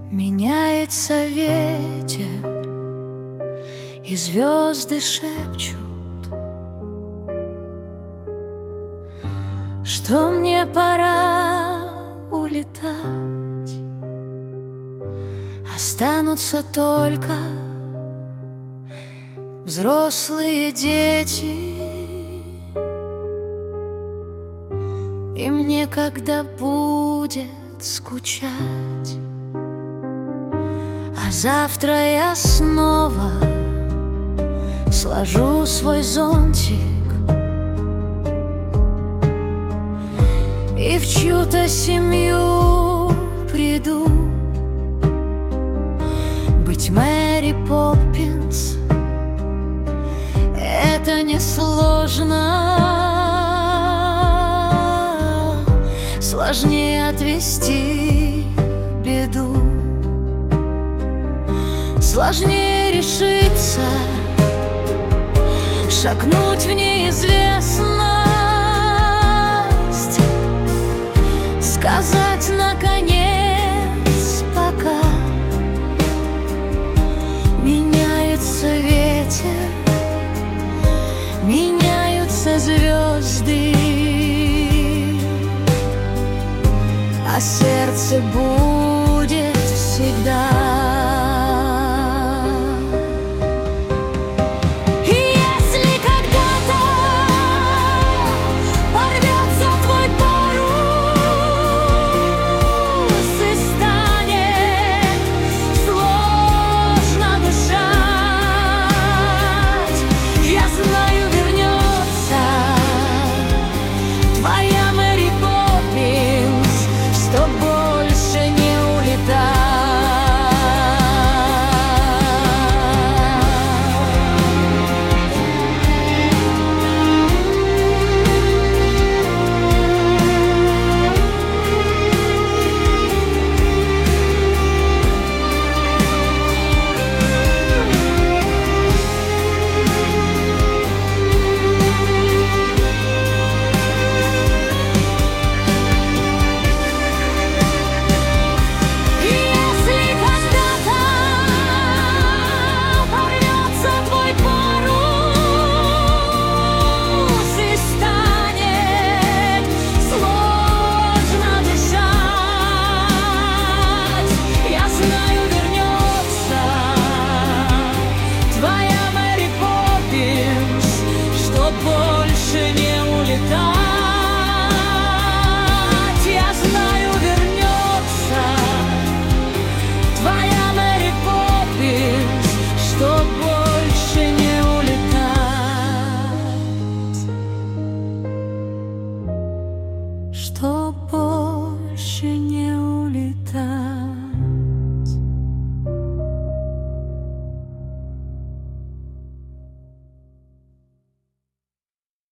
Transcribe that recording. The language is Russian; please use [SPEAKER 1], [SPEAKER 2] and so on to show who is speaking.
[SPEAKER 1] Меняется ветер, и звезды шепчут, что мне пора улетать. Останутся только взрослые дети, им некогда будет скучать. А завтра я снова сложу свой зонтик и в чью-то семью приду. Быть Мэри Поппинс — это несложно, сложнее отвести беду. Сложнее решиться шагнуть в неизвестность, сказать наконец пока. Меняется ветер, меняются звезды, а сердце будет всегда.
[SPEAKER 2] Больше не улетать.